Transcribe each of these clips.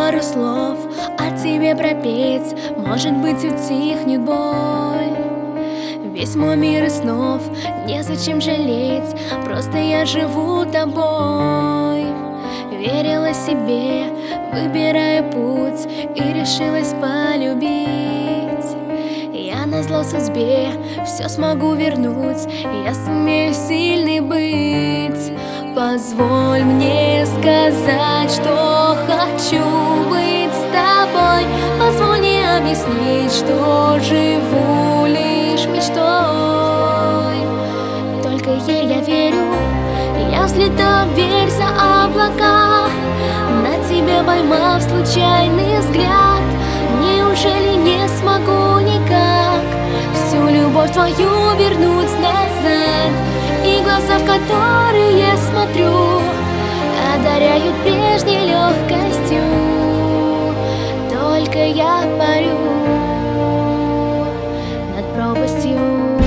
пару слов о тебе пропеть, может быть, утихнет боль. Весь мой мир из снов, незачем жалеть, просто я живу тобой. Верила себе, выбирая путь, и решилась полюбить. Я назло судьбе все смогу вернуть, я сумею сильной быть. Позволь мне сказать, что хочу быть с тобой. Позволь мне объяснить, что живу лишь мечтой. Только ей я верю, я взлетаю вверх за облака, на тебя поймав случайный взгляд. Неужели не смогу никак всю любовь твою вернуть назад? И глаза, в которые смотрю, одаряют прежней легкостью. Только я парю над пропастью.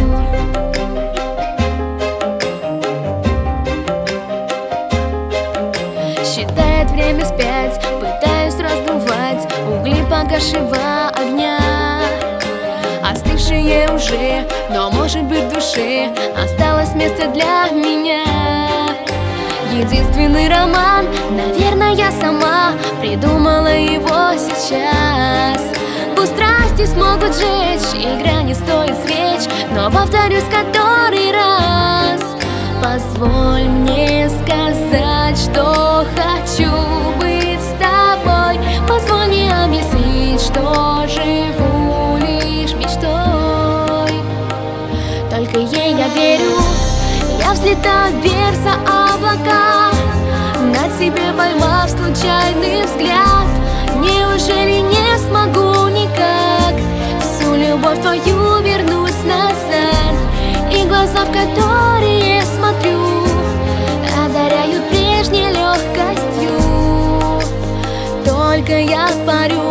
Считает время вспять, пытаюсь раздувать угли погасшего огня. Остывшие уже, но может быть в душе осталось место для меня. Единственный роман, наверное, я сама придумала его сейчас. Пусть страсти смогут жечь, игра не стоит свеч, но повторюсь который раз. Позволь мне сказать, что хочу быть с тобой. Позволь мне объяснить, что живу лишь мечтой. Только ей я верю, я взлетаю вверх за облака, на тебе поймав случайный взгляд. Неужели не смогу никак всю любовь твою вернуть назад? И глаза, в которые смотрю, одаряют прежней легкостью. Только я парю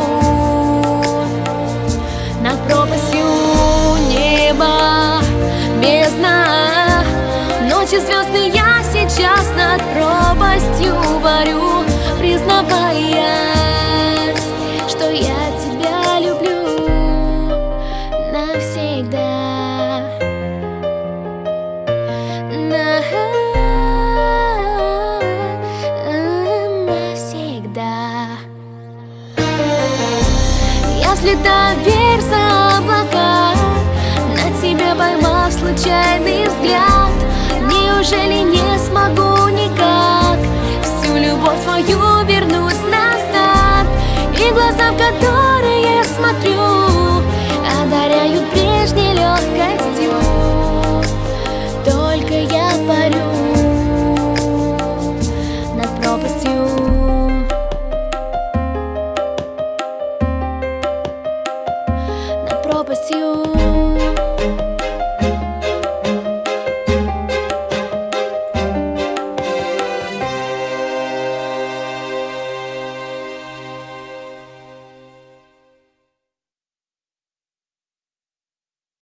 над пропастью неба, бездна. Ночи звездные, я сейчас над пропастью парю, признавая, что я тебя люблю навсегда. Навсегда. Я взлетаю вверх за облака, на тебя поймав случайный взгляд. Неужели не смогу никак всю любовь твою вернуть назад? И глаза, в которых